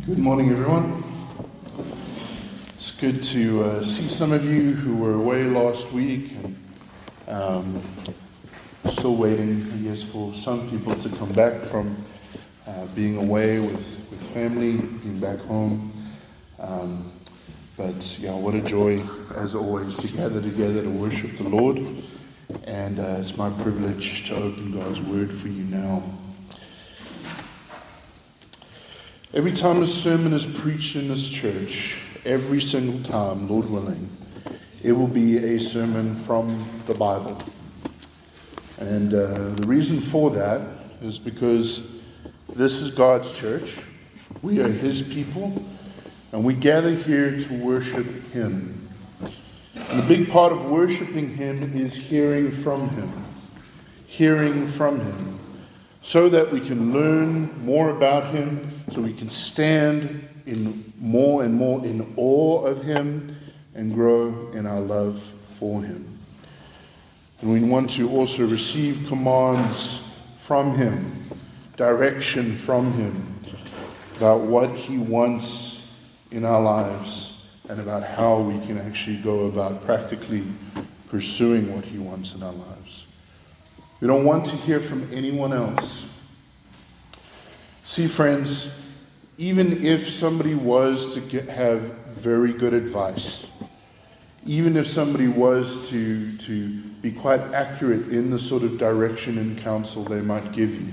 Good morning, everyone. It's good to see some of you who were away last week and still waiting, I guess, for some people to come back from being away with family, being back home. But yeah, what a joy, as always, to gather together to worship the Lord. And it's my privilege to open God's Word for you now. Every time a sermon is preached in this church, every single time, Lord willing, it will be a sermon from the Bible. And the reason for that is because this is God's church. We are His people, and we gather here to worship Him. And a big part of worshiping Him is hearing from Him. Hearing from Him. So that we can learn more about Him, so we can stand in more and more in awe of Him and grow in our love for Him. And we want to also receive commands from Him, direction from Him about what He wants in our lives and about how we can actually go about practically pursuing what He wants in our lives. We don't want to hear from anyone else. See, friends, even if somebody was to have very good advice, even if somebody was to be quite accurate in the sort of direction and counsel they might give you,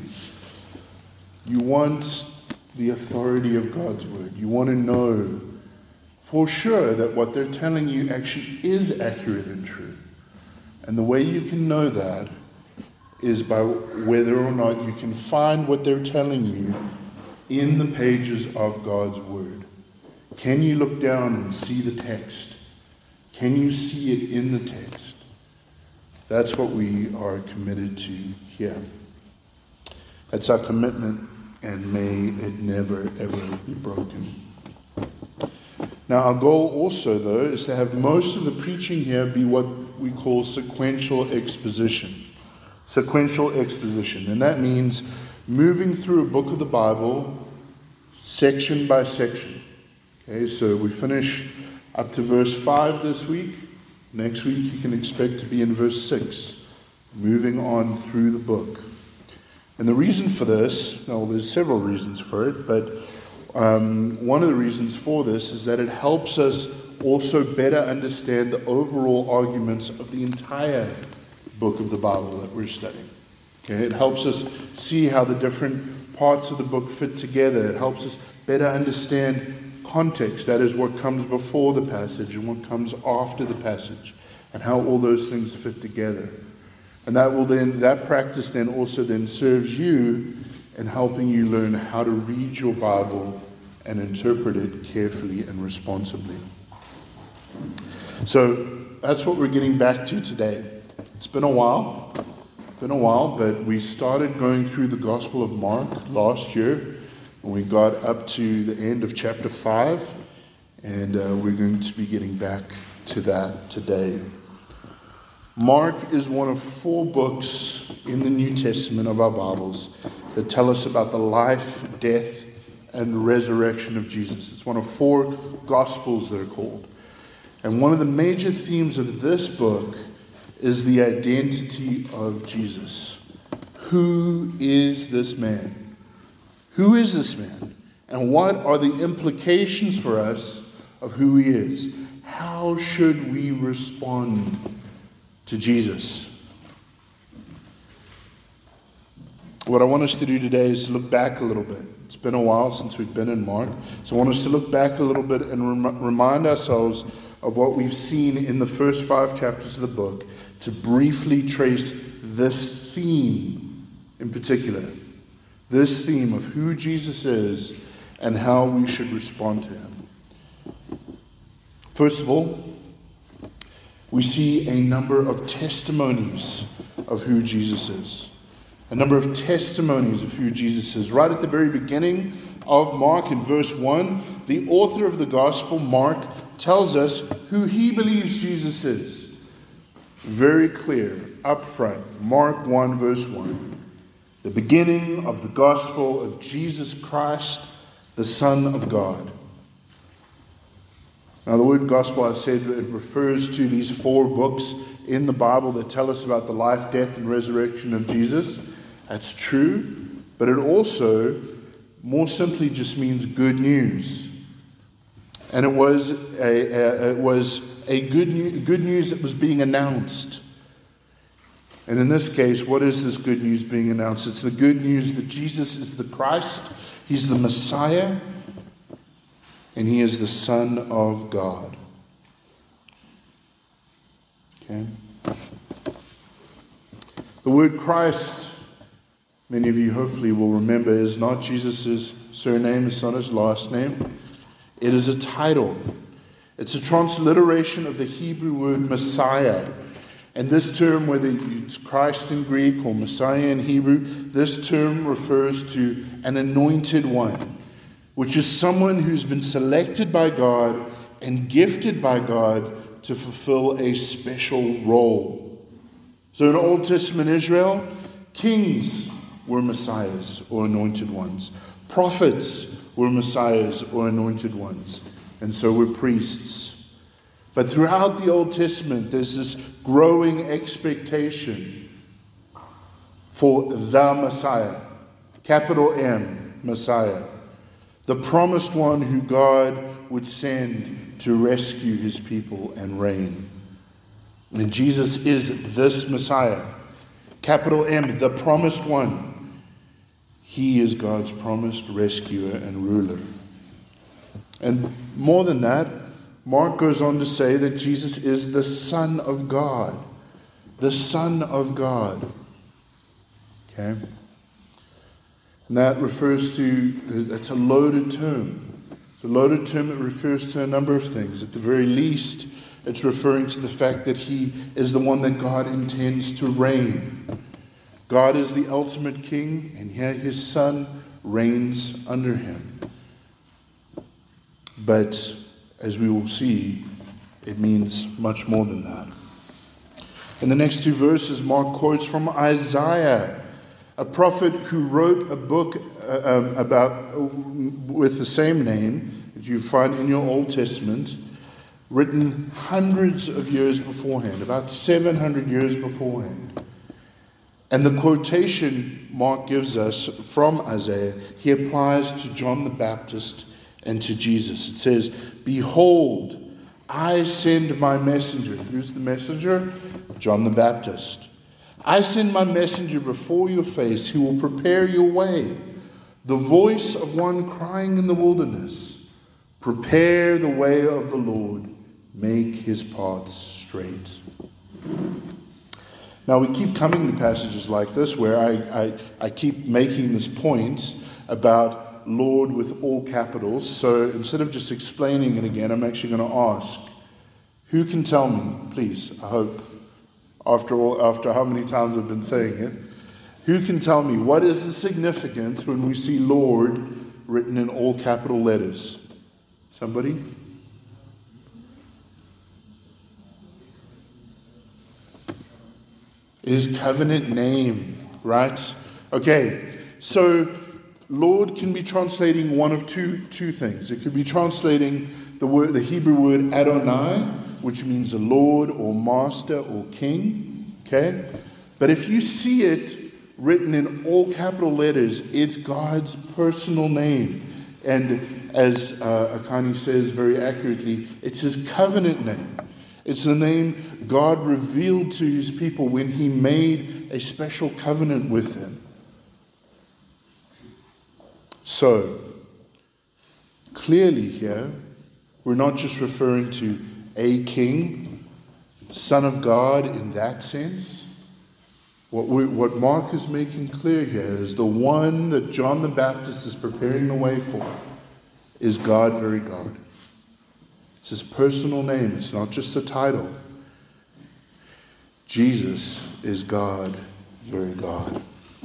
you want the authority of God's Word. You want to know for sure that what they're telling you actually is accurate and true. And the way you can know that is by whether or not you can find what they're telling you in the pages of God's Word. Can you look down and see the text? Can you see it in the text? That's what we are committed to here. That's our commitment, and may it never, ever be broken. Now, our goal also, though, is to have most of the preaching here be what we call sequential exposition. Sequential exposition. And that means moving through a book of the Bible section by section. Okay, so we finish up to verse 5 this week. Next week you can expect to be in verse 6, moving on through the book. And the reason for this, well, there's several reasons for it, but one of the reasons for this is that it helps us also better understand the overall arguments of the entire book of the Bible that we're studying. Okay, it helps us see how the different parts of the book fit together. It helps us better understand context, that is what comes before the passage and what comes after the passage, and how all those things fit together. And that practice then also serves you in helping you learn how to read your Bible and interpret it carefully and responsibly. So that's what we're getting back to today. It's been a while, but we started going through the Gospel of Mark last year, and we got up to the end of chapter 5, and we're going to be getting back to that today. Mark is one of 4 books in the New Testament of our Bibles that tell us about the life, death, and resurrection of Jesus. It's one of 4 Gospels, they're called. And one of the major themes of this book is the identity of Jesus. Who is this man? Who is this man? And what are the implications for us of who he is? How should we respond to Jesus? What I want us to do today is to look back a little bit. It's been a while since we've been in Mark, so I want us to look back a little bit and remind ourselves of what we've seen in the first 5 chapters of the book, to briefly trace this theme in particular, this theme of who Jesus is and how we should respond to him. First of all, we see a number of testimonies of who Jesus is. A number of testimonies of who Jesus is. Right at the very beginning of Mark, in verse 1, the author of the Gospel, Mark, tells us who he believes Jesus is. Very clear, up front. Mark 1, verse 1. The beginning of the Gospel of Jesus Christ, the Son of God. Now, the word gospel, I said, it refers to these 4 books in the Bible that tell us about the life, death, and resurrection of Jesus. That's true, but it also more simply just means good news. And it was a good news that was being announced. And in this case, what is this good news being announced? It's the good news that Jesus is the Christ, He's the Messiah, and He is the Son of God. Okay? The word Christ, many of you hopefully will remember, is not Jesus' surname, it's not His last name. It is a title. It's a transliteration of the Hebrew word Messiah. And this term, whether it's Christ in Greek or Messiah in Hebrew, this term refers to an anointed one, which is someone who's been selected by God and gifted by God to fulfill a special role. So in Old Testament Israel, kings were messiahs or anointed ones. Prophets were messiahs or anointed ones. And so were priests. But throughout the Old Testament, there's this growing expectation for the Messiah. Capital M, Messiah. The promised one who God would send to rescue His people and reign. And Jesus is this Messiah. Capital M, the promised one. He is God's promised rescuer and ruler. And more than that, Mark goes on to say that Jesus is the Son of God. The Son of God. Okay? And that refers to, it's a loaded term. It's a loaded term that refers to a number of things. At the very least, it's referring to the fact that He is the one that God intends to reign. God is the ultimate king, and here His Son reigns under Him. But as we will see, it means much more than that. In the next 2 verses, Mark quotes from Isaiah, a prophet who wrote a book with the same name that you find in your Old Testament, written hundreds of years beforehand, about 700 years beforehand. And the quotation Mark gives us from Isaiah, he applies to John the Baptist and to Jesus. It says, "Behold, I send my messenger." Who's the messenger? John the Baptist. "I send my messenger before your face who will prepare your way. The voice of one crying in the wilderness, prepare the way of the Lord, make His paths straight." Now we keep coming to passages like this where I keep making this point about Lord with all capitals. So instead of just explaining it again, I'm actually going to ask, who can tell me, please, I hope, after how many times I've been saying it, who can tell me what is the significance when we see Lord written in all capital letters? Somebody? His covenant name, right? Okay, so Lord can be translating one of two things. It could be translating the Hebrew word Adonai, which means a Lord or Master or King. Okay? But if you see it written in all capital letters, it's God's personal name. And as Akani says very accurately, it's His covenant name. It's the name God revealed to His people when He made a special covenant with them. So, clearly here, we're not just referring to a king, Son of God in that sense. What Mark is making clear here is the one that John the Baptist is preparing the way for is God, very God. It's His personal name. It's not just a title. Jesus is God, very God.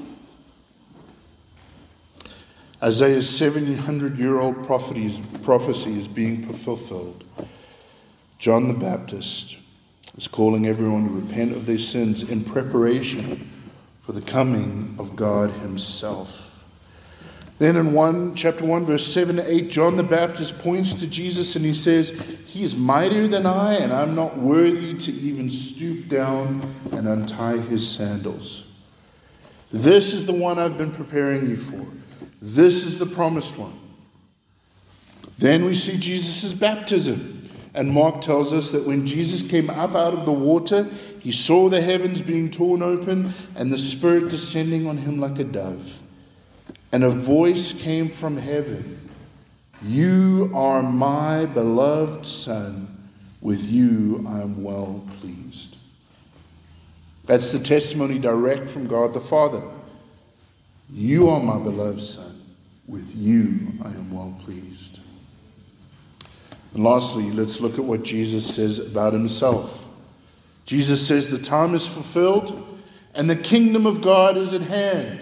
Isaiah's 700-year-old prophecy is being fulfilled. John the Baptist is calling everyone to repent of their sins in preparation for the coming of God Himself. Then in chapter 1, verse 7 to 8, John the Baptist points to Jesus and he says, "He is mightier than I, and I'm not worthy to even stoop down and untie his sandals. This is the one I've been preparing you for. This is the promised one." Then we see Jesus' baptism. And Mark tells us that when Jesus came up out of the water, he saw the heavens being torn open and the Spirit descending on him like a dove. And a voice came from heaven, "You are my beloved Son. With you I am well pleased." That's the testimony direct from God the Father. "You are my beloved Son. With you I am well pleased." And lastly, let's look at what Jesus says about himself. Jesus says, "The time is fulfilled and the kingdom of God is at hand."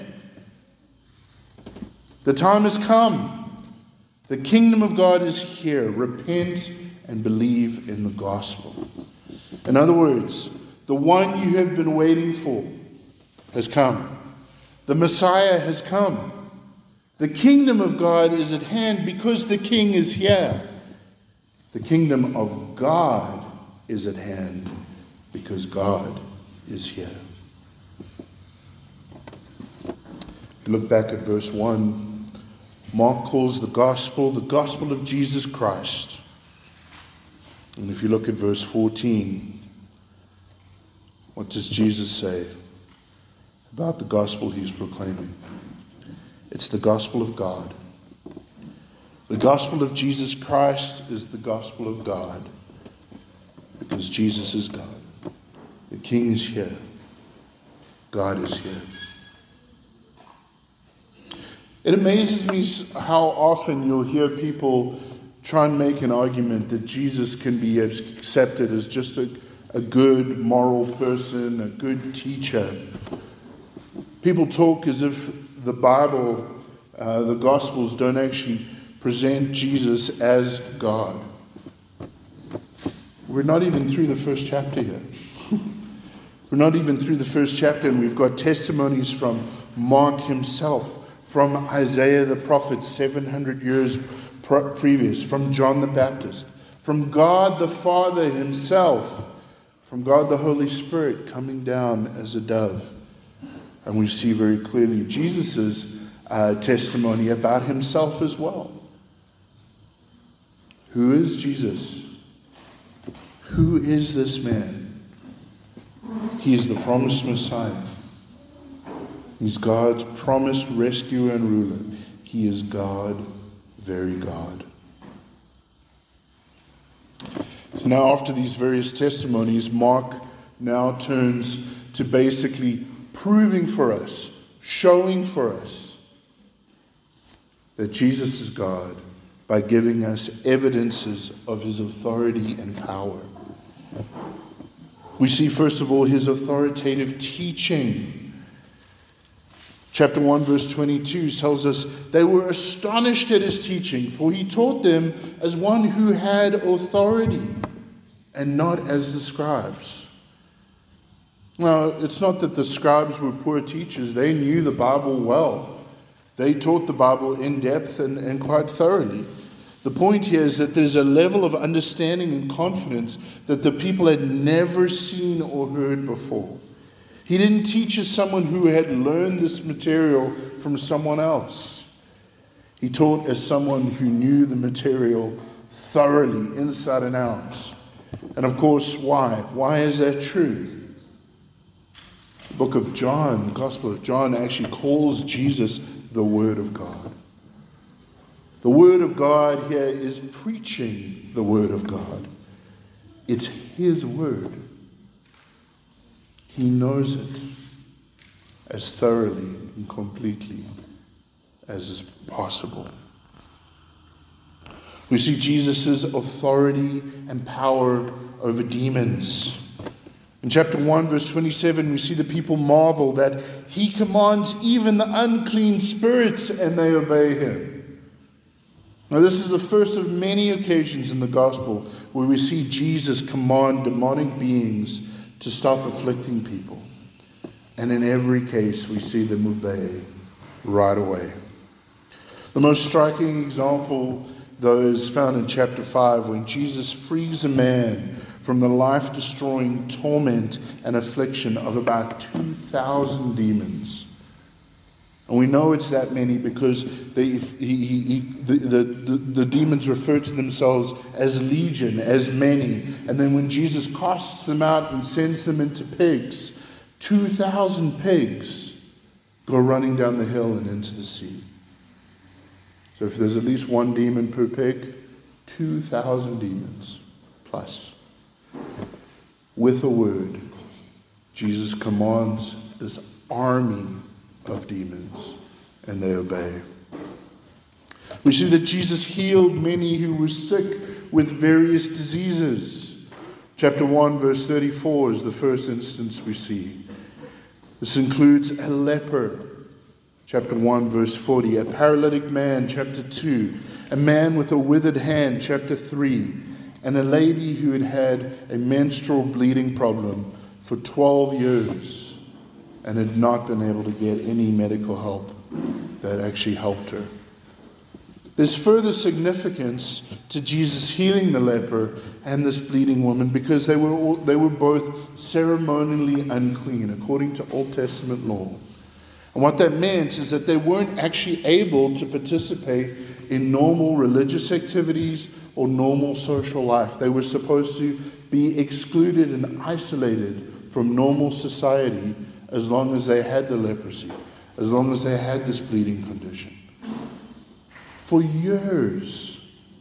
The time has come. The kingdom of God is here. Repent and believe in the gospel. In other words, the one you have been waiting for has come. The Messiah has come. The kingdom of God is at hand because the King is here. The kingdom of God is at hand because God is here. If you look back at verse 1, Mark calls the gospel of Jesus Christ. And if you look at verse 14, what does Jesus say about the gospel he's proclaiming? It's the gospel of God. The gospel of Jesus Christ is the gospel of God because Jesus is God. The King is here. God is here. It amazes me how often you'll hear people try and make an argument that Jesus can be accepted as just a good moral person, a good teacher. People talk as if the Bible, the Gospels don't actually present Jesus as God. We're not even through the first chapter yet. We're not even through the first chapter, and we've got testimonies from Mark himself, from Isaiah the prophet 700 years previous, from John the Baptist, from God the Father himself, from God the Holy Spirit coming down as a dove. And we see very clearly Jesus' testimony about himself as well. Who is Jesus? Who is this man? He is the promised Messiah. He's God's promised rescuer and ruler. He is God, very God. So now after these various testimonies, Mark now turns to basically proving for us, showing for us that Jesus is God by giving us evidences of his authority and power. We see, first of all, his authoritative teaching. Chapter 1, verse 22 tells us, "They were astonished at his teaching, for he taught them as one who had authority, and not as the scribes." Now, it's not that the scribes were poor teachers. They knew the Bible well. They taught the Bible in depth and quite thoroughly. The point here is that there's a level of understanding and confidence that the people had never seen or heard before. He didn't teach as someone who had learned this material from someone else. He taught as someone who knew the material thoroughly, inside and out. And of course, why? Why is that true? The book of John, the Gospel of John, actually calls Jesus the Word of God. The Word of God here is preaching the Word of God. It's his Word. He knows it as thoroughly and completely as is possible. We see Jesus' authority and power over demons. In chapter 1, verse 27, we see the people marvel that he commands even the unclean spirits and they obey him. Now, this is the first of many occasions in the gospel where we see Jesus command demonic beings to stop afflicting people. And in every case, we see them obey right away. The most striking example, though, is found in chapter 5 when Jesus frees a man from the life-destroying torment and affliction of about 2,000 demons. And we know it's that many because the demons refer to themselves as legion, as many. And then when Jesus casts them out and sends them into pigs, 2,000 pigs go running down the hill and into the sea. So if there's at least one demon per pig, 2,000 demons plus. With a word, Jesus commands this army of demons, and they obey. We see that Jesus healed many who were sick with various diseases. Chapter 1, verse 34 is the first instance we see. This includes a leper, chapter 1, verse 40, a paralytic man, chapter 2, a man with a withered hand, chapter 3, and a lady who had had a menstrual bleeding problem for 12 years and had not been able to get any medical help that actually helped her. There's further significance to Jesus healing the leper and this bleeding woman because they were both ceremonially unclean according to Old Testament law. And what that meant is that they weren't actually able to participate in normal religious activities or normal social life. They were supposed to be excluded and isolated from normal society as long as they had the leprosy, as long as they had this bleeding condition. For years.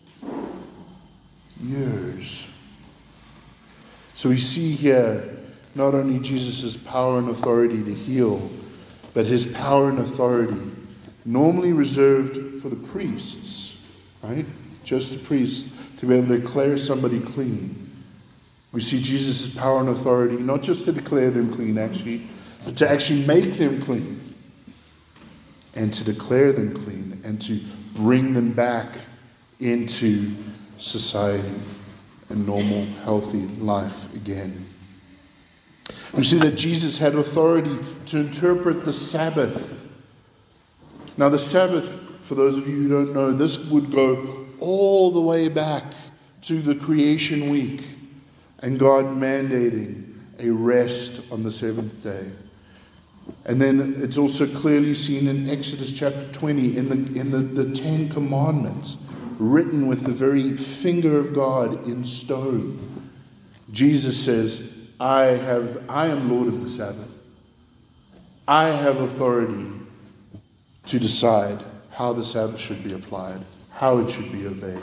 So we see here not only Jesus' power and authority to heal, but his power and authority normally reserved for the priests, right? Just the priests to be able to declare somebody clean. We see Jesus' power and authority not just to declare them clean actually, but to actually make them clean and to declare them clean and to bring them back into society and normal, healthy life again. We see that Jesus had authority to interpret the Sabbath. Now the Sabbath, for those of you who don't know, this would go all the way back to the creation week and God mandating a rest on the seventh day. And then it's also clearly seen in Exodus chapter 20 in the Ten Commandments, written with the very finger of God in stone. Jesus says, I am Lord of the Sabbath. I have authority to decide how the Sabbath should be applied, how it should be obeyed.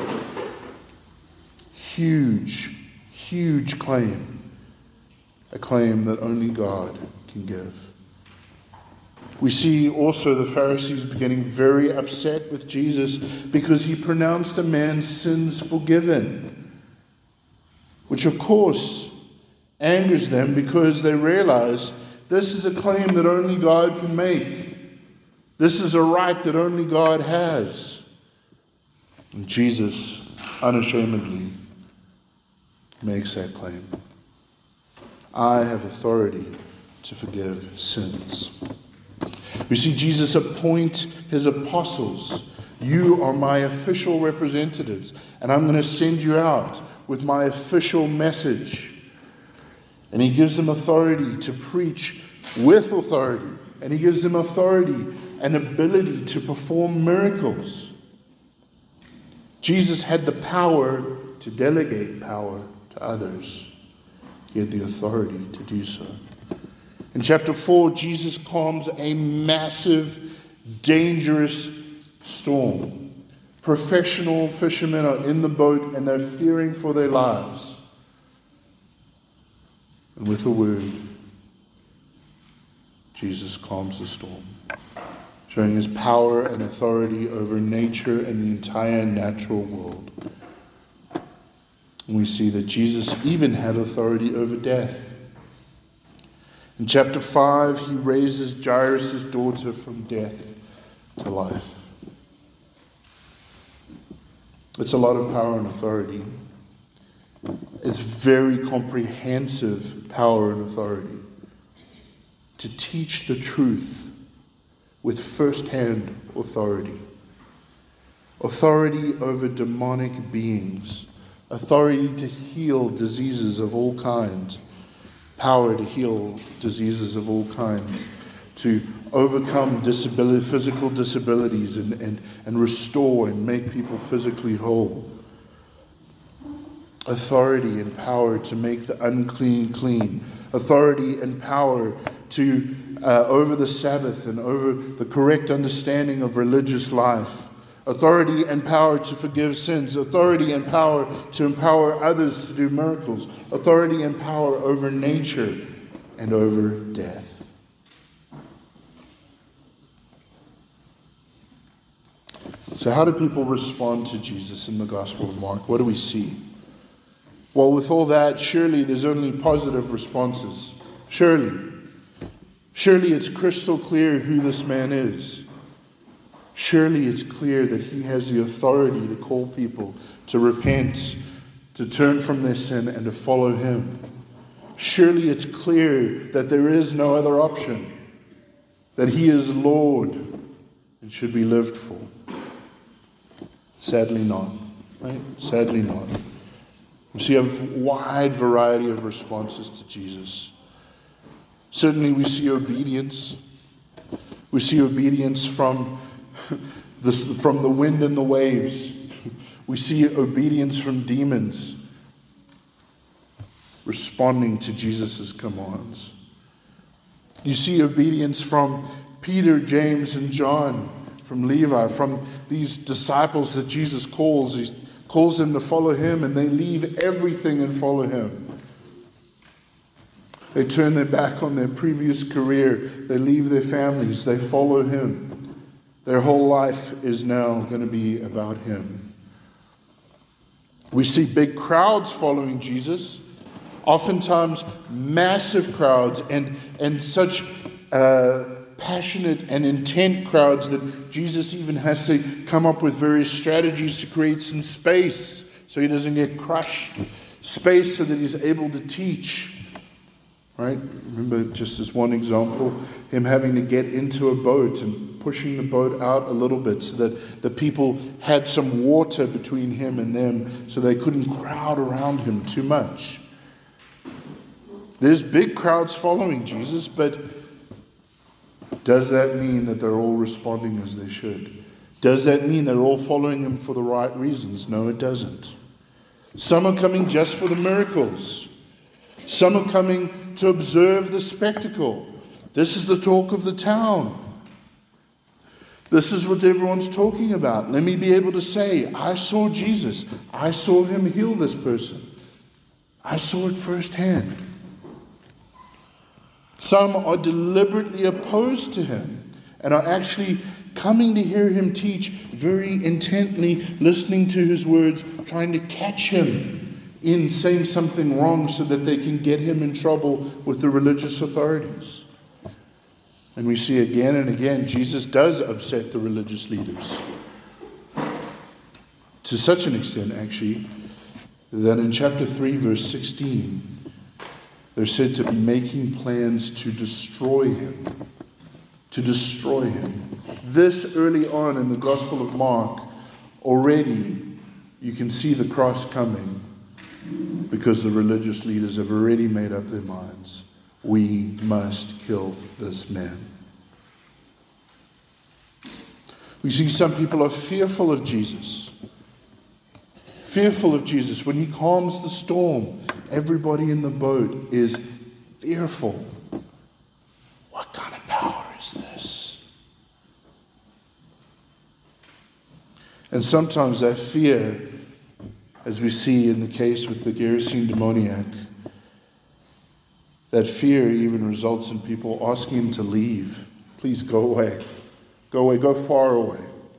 Huge, huge claim. A claim that only God can give. We see also the Pharisees getting very upset with Jesus because he pronounced a man's sins forgiven, which of course angers them because they realize this is a claim that only God can make. This is a right that only God has. And Jesus unashamedly makes that claim. I have authority to forgive sins. We see Jesus appoint his apostles. You are my official representatives, and I'm going to send you out with my official message. And he gives them authority to preach with authority. And he gives them authority and ability to perform miracles. Jesus had the power to delegate power to others. He had the authority to do so. In chapter 4, Jesus calms a massive, dangerous storm. Professional fishermen are in the boat and they're fearing for their lives. And with a word, Jesus calms the storm, showing his power and authority over nature and the entire natural world. And we see that Jesus even had authority over death. In chapter 5, he raises Jairus' daughter from death to life. It's a lot of power and authority. It's very comprehensive power and authority to teach the truth with first-hand authority authority over demonic beings, authority to heal diseases of all kinds, power to heal diseases of all kinds, to overcome physical disabilities and restore and make people physically whole. Authority and power to make the unclean clean. Authority and power to over the Sabbath and over the correct understanding of religious life. Authority and power to forgive sins. Authority and power to empower others to do miracles. Authority and power over nature and over death. So how do people respond to Jesus in the Gospel of Mark? What do we see? Well, with all that, surely there's only positive responses. Surely it's crystal clear who this man is. Surely it's clear that he has the authority to call people to repent, to turn from their sin, and to follow him. Surely it's clear that there is no other option, that he is Lord and should be lived for. Sadly not, right? Sadly not. We see a wide variety of responses to Jesus. Certainly we see obedience. We see obedience from the wind and the waves. We see obedience from demons responding to Jesus' commands. You see obedience from Peter, James, and John, from Levi, from these disciples that Jesus calls. He calls them to follow him, and they leave everything and follow him. They turn their back on their previous career. They leave their families. They follow him. Their whole life is now going to be about him. We see big crowds following Jesus, oftentimes massive crowds, and such passionate and intent crowds that Jesus even has to come up with various strategies to create some space so he doesn't get crushed. Space so that he's able to teach. Right? Remember, just as one example, him having to get into a boat and pushing the boat out a little bit so that the people had some water between him and them so they couldn't crowd around him too much. There's big crowds following Jesus, but does that mean that they're all responding as they should? Does that mean they're all following him for the right reasons? No, it doesn't. Some are coming just for the miracles. Some are coming to observe the spectacle. This is the talk of the town. This is what everyone's talking about. Let me be able to say, I saw Jesus. I saw him heal this person. I saw it firsthand. Some are deliberately opposed to him and are actually coming to hear him teach very intently, listening to his words, trying to catch him in saying something wrong so that they can get him in trouble with the religious authorities. And we see again and again, Jesus does upset the religious leaders. To such an extent, actually, that in chapter 3, verse 16, they're said to be making plans to destroy him. To destroy him. This early on in the Gospel of Mark, already you can see the cross coming because the religious leaders have already made up their minds. We must kill this man. We see some people are fearful of Jesus. Fearful of Jesus. When he calms the storm, everybody in the boat is fearful. What kind of power is this? And sometimes that fear, as we see in the case with the Gerasene demoniac, that fear even results in people asking him to leave. Please go away. Go away. Go far away.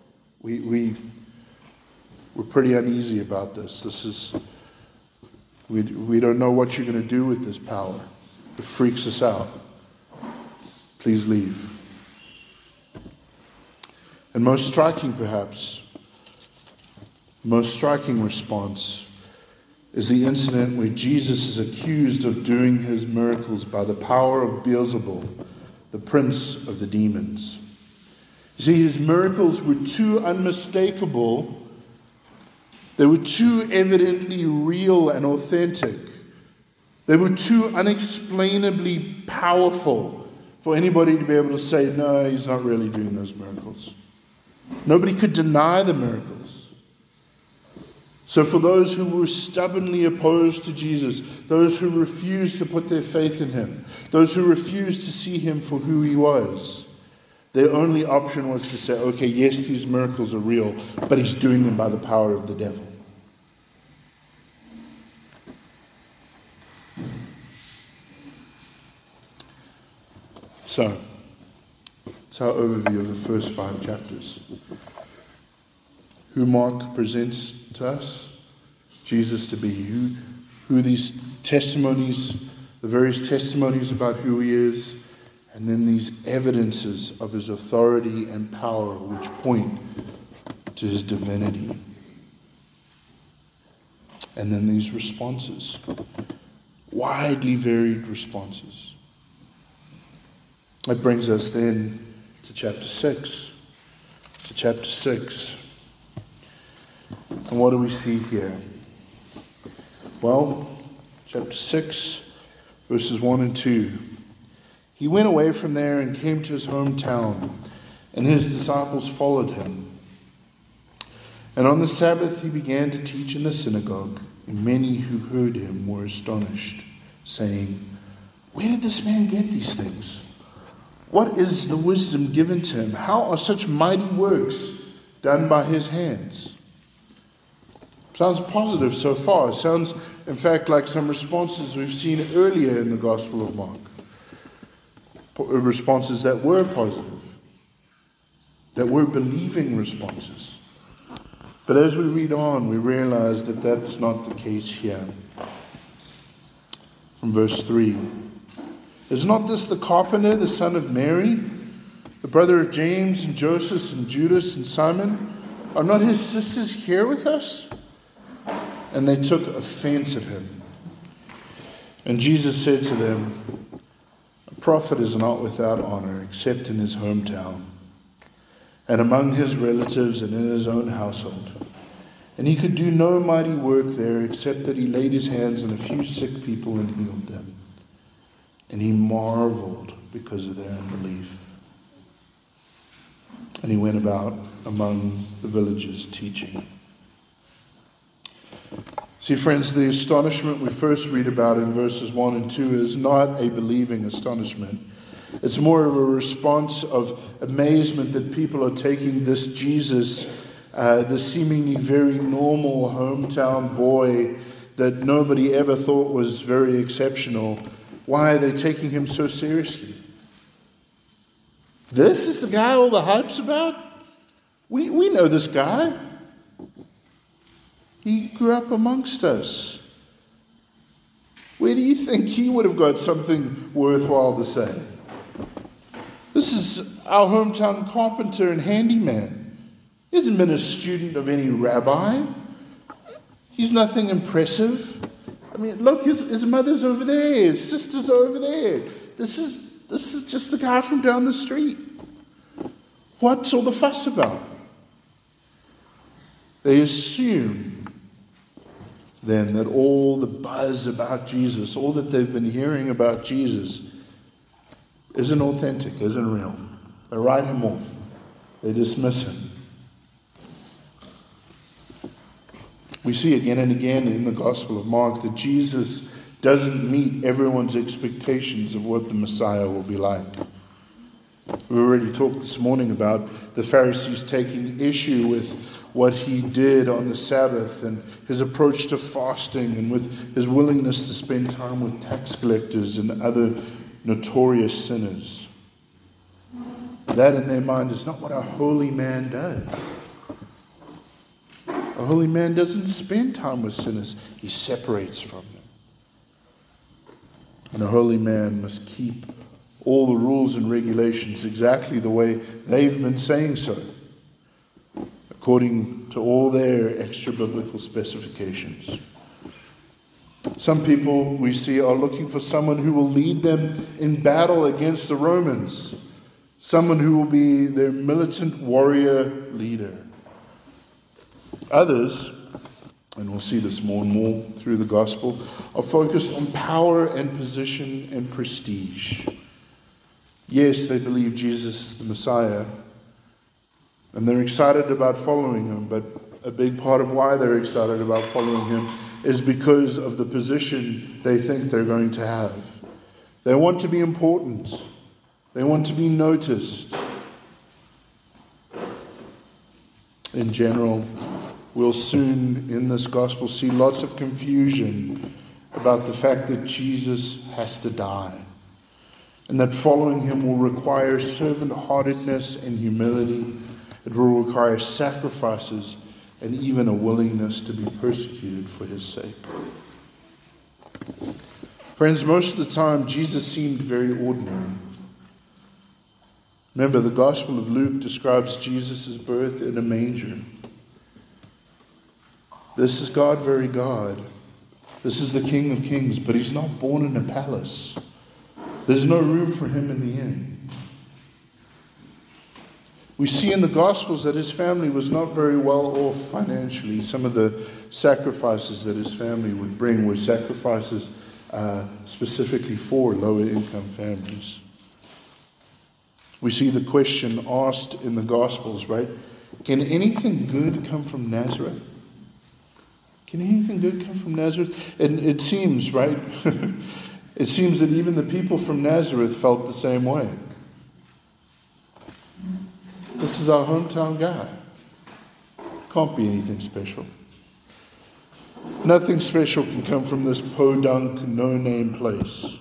We're pretty uneasy about this. We don't know what you're going to do with this power. It freaks us out. Please leave. And most striking response is the incident where Jesus is accused of doing his miracles by the power of Beelzebul, the prince of the demons. You see, his miracles were too unmistakable. They were too evidently real and authentic. They were too unexplainably powerful for anybody to be able to say, no, he's not really doing those miracles. Nobody could deny the miracles. So for those who were stubbornly opposed to Jesus, those who refused to put their faith in him, those who refused to see him for who he was, their only option was to say, okay, yes, these miracles are real, but he's doing them by the power of the devil. So, it's our overview of the first 5 chapters. Who Mark presents to us, Jesus to be, who these testimonies, the various testimonies about who he is, and then these evidences of his authority and power which point to his divinity. And then these responses, widely varied responses. That brings us then to chapter 6. And what do we see here? Well, chapter 6, verses 1 and 2. He went away from there and came to his hometown, and his disciples followed him. And on the Sabbath he began to teach in the synagogue, and many who heard him were astonished, saying, "Where did this man get these things? What is the wisdom given to him? How are such mighty works done by his hands?" Sounds positive so far. Sounds, in fact, like some responses we've seen earlier in the Gospel of Mark. Responses that were positive, that were believing responses. But as we read on, we realize that that's not the case here. From verse 3. "Is not this the carpenter, the son of Mary, the brother of James and Joseph and Judas and Simon? Are not his sisters here with us?" And they took offense at him. And Jesus said to them, "A prophet is not without honor except in his hometown, and among his relatives and in his own household. And he could do no mighty work there except that he laid his hands on a few sick people and healed them. And he marveled because of their unbelief. And he went about among the villages teaching." See, friends, the astonishment we first read about in verses 1 and 2 is not a believing astonishment. It's more of a response of amazement that people are taking this Jesus, this seemingly very normal hometown boy that nobody ever thought was very exceptional. Why are they taking him so seriously? This is the guy all the hype's about? We know this guy. He grew up amongst us. Where do you think he would have got something worthwhile to say? This is our hometown carpenter and handyman. He hasn't been a student of any rabbi. He's nothing impressive. I mean, look, his mother's over there, his sister's over there. This is just the guy from down the street. What's all the fuss about? They assume then that all the buzz about Jesus, all that they've been hearing about Jesus, isn't authentic, isn't real. They write him off. They dismiss him. We see again and again in the Gospel of Mark that Jesus doesn't meet everyone's expectations of what the Messiah will be like. We already talked this morning about the Pharisees taking issue with what he did on the Sabbath and his approach to fasting and with his willingness to spend time with tax collectors and other notorious sinners. That in their mind is not what a holy man does. A holy man doesn't spend time with sinners. He separates from them. And a holy man must keep all the rules and regulations exactly the way they've been saying so, according to all their extra biblical specifications. Some people we see are looking for someone who will lead them in battle against the Romans. someone who will be their militant warrior leader. Others, and we'll see this more and more through the gospel, are focused on power and position and prestige. Yes, they believe Jesus is the Messiah, and they're excited about following him, but a big part of why they're excited about following him is because of the position they think they're going to have. They want to be important. They want to be noticed. In general, we'll soon in this gospel see lots of confusion about the fact that Jesus has to die, and that following him will require servant-heartedness and humility. It will require sacrifices and even a willingness to be persecuted for his sake. Friends, most of the time, Jesus seemed very ordinary. Remember, the Gospel of Luke describes Jesus' birth in a manger. This is God, very God. This is the King of Kings, but he's not born in a palace. There's no room for him in the inn. We see in the Gospels that his family was not very well off financially. Some of the sacrifices that his family would bring were sacrifices specifically for lower income families. We see the question asked in the Gospels, right? Can anything good come from Nazareth? Can anything good come from Nazareth? And it seems, right? It seems that even the people from Nazareth felt the same way. This is our hometown guy. Can't be anything special. Nothing special can come from this podunk, no-name place.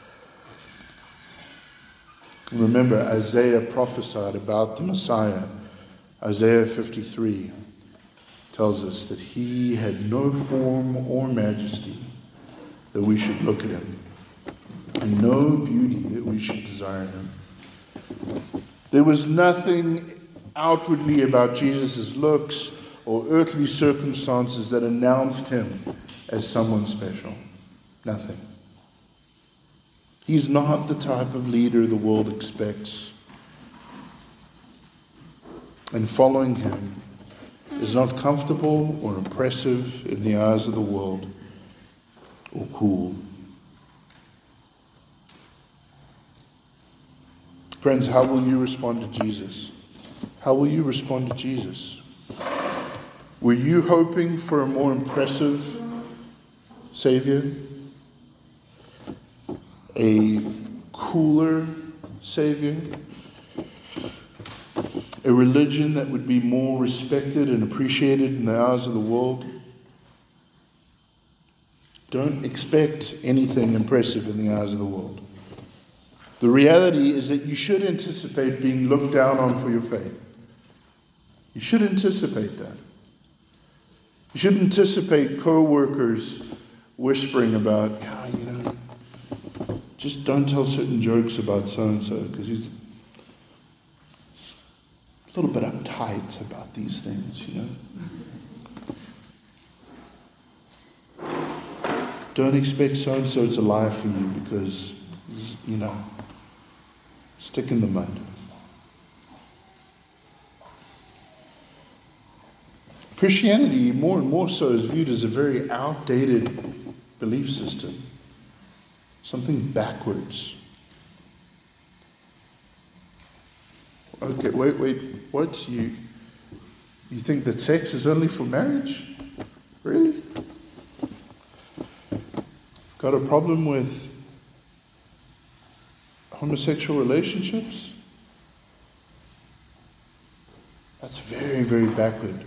Remember, Isaiah prophesied about the Messiah. Isaiah 53 tells us that he had no form or majesty that we should look at him, and no beauty that we should desire him. There was nothing outwardly about Jesus' looks or earthly circumstances that announced him as someone special. Nothing. He's not the type of leader the world expects. And following him is not comfortable or impressive in the eyes of the world or cool. Friends, how will you respond to Jesus? How will you respond to Jesus? Were you hoping for a more impressive Savior? A cooler Savior? A religion that would be more respected and appreciated in the eyes of the world? Don't expect anything impressive in the eyes of the world. The reality is that you should anticipate being looked down on for your faith. You should anticipate that. You should anticipate co-workers whispering about, just don't tell certain jokes about so-and-so because he's a little bit uptight about these things, Don't expect so-and-so to lie for you because, stick in the mud. Christianity, more and more so, is viewed as a very outdated belief system. Something backwards. Okay, wait, what? You think that sex is only for marriage? Really? Got a problem with homosexual relationships? That's very, very backward.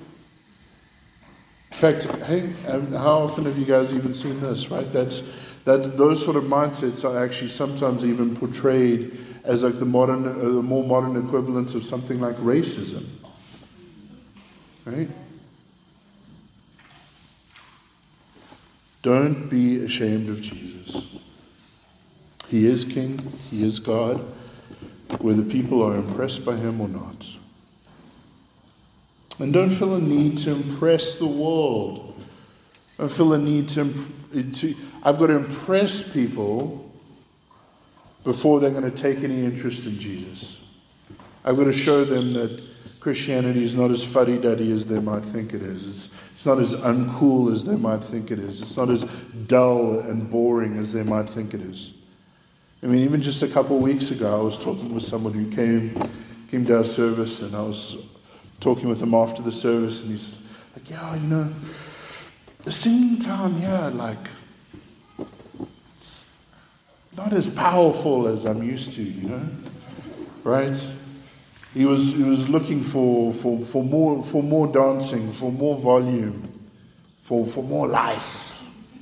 In fact, hey, how often have you guys even seen this, right? That's those sort of mindsets are actually sometimes even portrayed as like the more modern equivalent of something like racism, right? Don't be ashamed of Jesus. He is King, he is God, whether people are impressed by him or not. And don't feel a need to impress the world. Don't feel a need I've got to impress people before they're going to take any interest in Jesus. I've got to show them that Christianity is not as fuddy-duddy as they might think it is. It's not as uncool as they might think it is. It's not as dull and boring as they might think it is. I mean, even just a couple of weeks ago, I was talking with someone who came to our service, and I was talking with him after the service, and he's like, yeah, the singing time here, it's not as powerful as I'm used to, right? He was looking for more dancing, for more volume, for more life.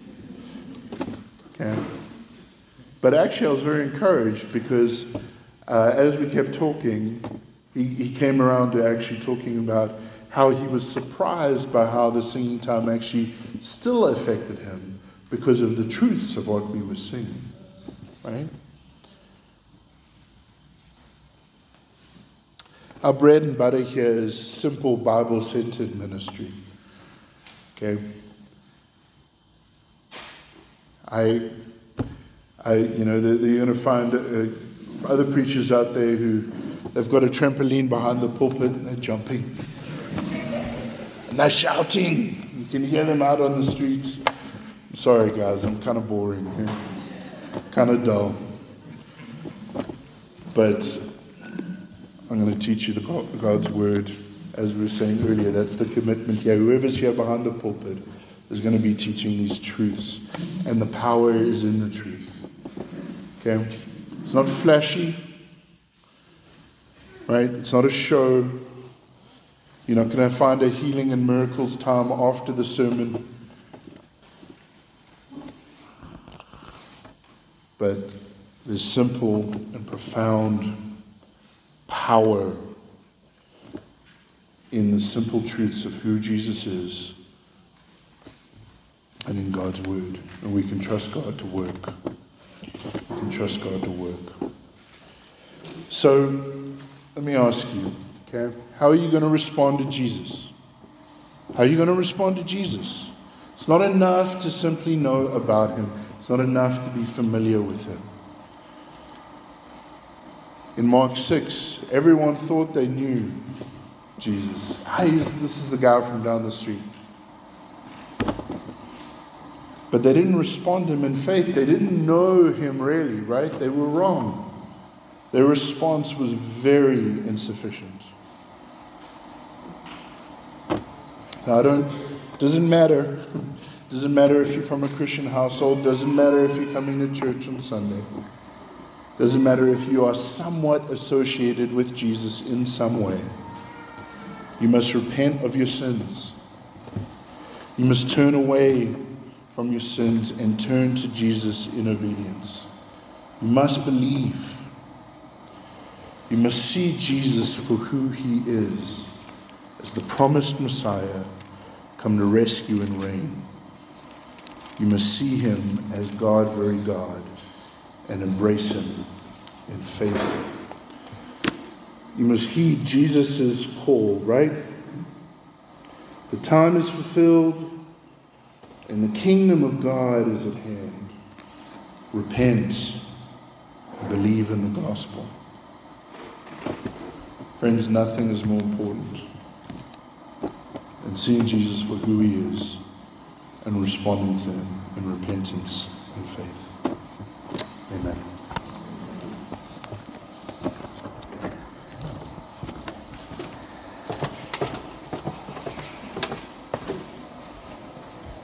Okay. But actually, I was very encouraged because as we kept talking, he came around to actually talking about how he was surprised by how the singing time actually still affected him because of the truths of what we were singing, right? Our bread and butter here is simple Bible-centered ministry. Okay, you're going to find other preachers out there who they've got a trampoline behind the pulpit and they're jumping and they're shouting. You can hear them out on the streets. I'm sorry, guys, I'm kind of boring here, kind of dull, but I'm going to teach you God's word, as we were saying earlier. That's the commitment here. Whoever's here behind the pulpit is going to be teaching these truths, and the power is in the truth. Okay, it's not flashy, right? It's not a show. You're not going to find a healing and miracles time after the sermon, but there's simple and profound power in the simple truths of who Jesus is and in God's word. And we can trust God to work. We can trust God to work. So, let me ask you, okay, how are you going to respond to Jesus? How are you going to respond to Jesus? It's not enough to simply know about him. It's not enough to be familiar with him. In Mark 6, everyone thought they knew Jesus. This is the guy from down the street. But they didn't respond to him in faith. They didn't know him really, right? They were wrong. Their response was very insufficient. Now, doesn't matter. Doesn't matter if you're from a Christian household. Doesn't matter if you're coming to church on Sunday. Doesn't matter if you are somewhat associated with Jesus in some way. You must repent of your sins. You must turn away from your sins and turn to Jesus in obedience. You must believe. You must see Jesus for who he is, as the promised Messiah come to rescue and reign. You must see him as God, very God, and embrace him in faith. You must heed Jesus' call, right? The time is fulfilled and the kingdom of God is at hand. Repent and believe in the gospel. Friends, nothing is more important than seeing Jesus for who he is and responding to him in repentance and faith. Amen.